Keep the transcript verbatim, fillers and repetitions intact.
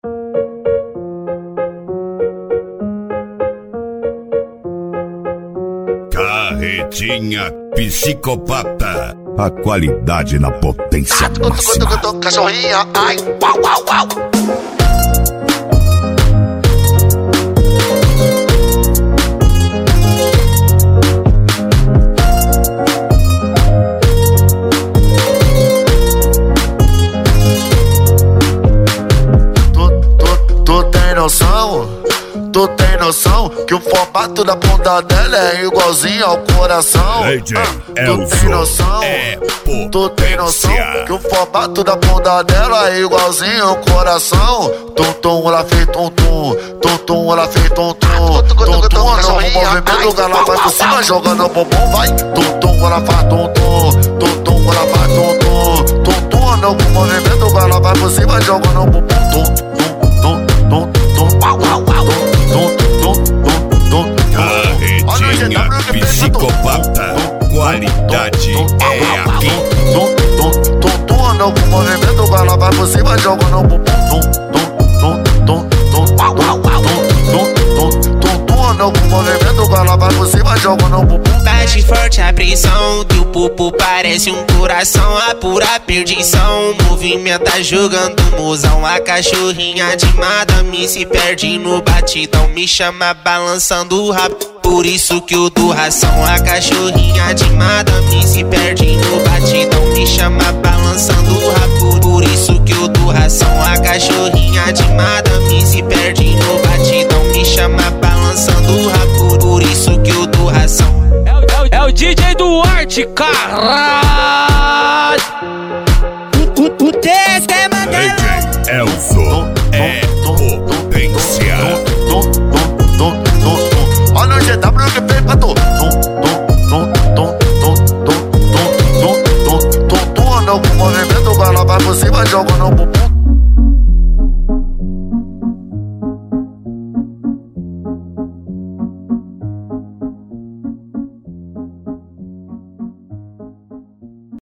Carretinha psicopata, a qualidade na potência máxima. Cachorrinha, ai, uau, uau, uau. Tu tem noção? Tu tem noção que o formato da bunda dela é igualzinho ao coração? D J ah, tu tem noção? É tu tem noção que o formato da bunda dela é igualzinho ao coração? Tum tum, ela fez tum tum, tum tum, ela fez tum tum, tum tum, no movimento ela vai por cima jogando o bumbum, vai. Tum tum, ela faz tum tum, tum tum, ela faz tum tum, tum tum, no movimento ela vai por cima jogando o bumbum, tum tum, tum tum, tum, uau, uau, uau. Carretinha psicopata, qualidade é aqui. No movimento ela vai por cima jogando o bumbum. No movimento ela vai por cima jogando o bumbum. Bate forte a pressão, teu pupo parece um coração, a pura perdição. Movimenta jogando mozão, a cachorrinha de madame se perde no batidão, me chama balançando o rabo, por isso que eu dou ração. A cachorrinha de madame se perde no batidão, me chama balançando o rabo, por isso que eu dou ração. A cachorrinha de madame se perde no batidão, me chama balançando o rabo, por isso que eu dou ração. É o D J Duarte, caralho. O, o, o T S é D J Elzo é potência. Olha o G W que fez pra tu. No movimento ela vai por cima jogando o bumbum.